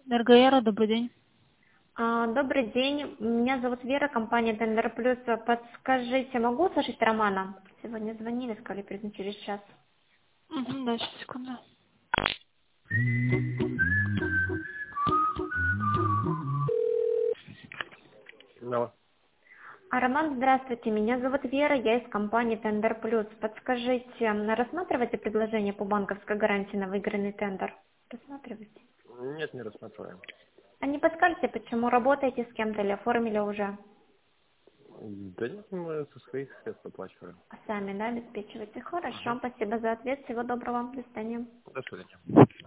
Энергояра, добрый день. Добрый день, меня зовут Вера, компания Тендер Плюс. Подскажите, могу услышать Романа? Сегодня звонили, сказали, придем через час. Да, сейчас, секунду. Да. Роман, здравствуйте, меня зовут Вера, я из компании Тендер Плюс. Подскажите, рассматриваете предложение по банковской гарантии на выигранный тендер? Рассматриваете? Нет, не рассматриваем. А не подскажете, почему работаете с кем-то или оформили уже? Да нет, мы со своих средств оплачиваем. Сами, да, обеспечиваете? Хорошо, Ага. спасибо за ответ, всего доброго, до свидания. До свидания.